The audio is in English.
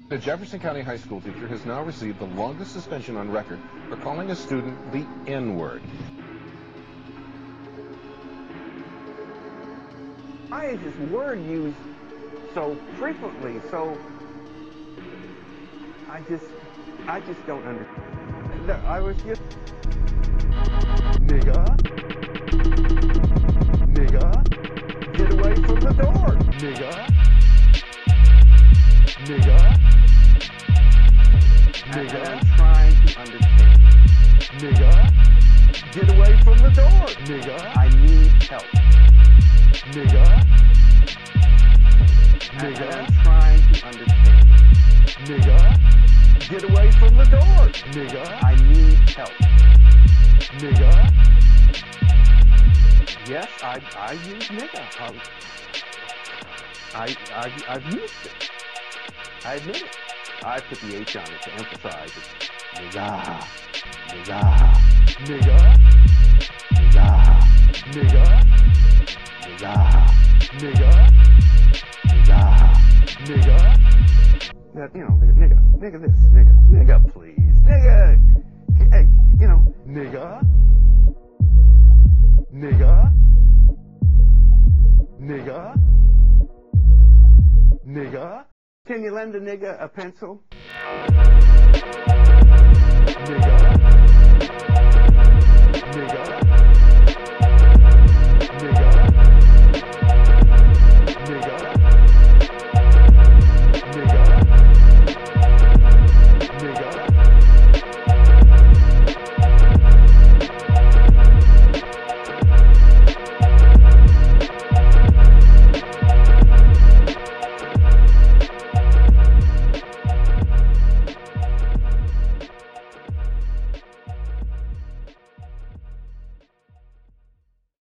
A Jefferson County high school teacher has now received the longest suspension on record for calling a student the N-word. Why is this word used so frequently? So I just don't understand. I was just nigga, get away from the door, nigga. I'm trying to understand. Nigga, get away from the door, nigga. I need help. Nigga, I'm trying to understand. Nigga, get away from the door, nigga. I need help. Nigga. Yes, I use nigga. I've used it. I admit it. I put the H on it to emphasize it. Nigga. Nigga. Nigga. Nigga. Nigga. Nigga. Nigga. Nigga. Nigga. That, you know, nigga this, nigga please. Nigga. You know, nigga. Nigga. Nigga. Nigga. Can you lend a nigga a pencil?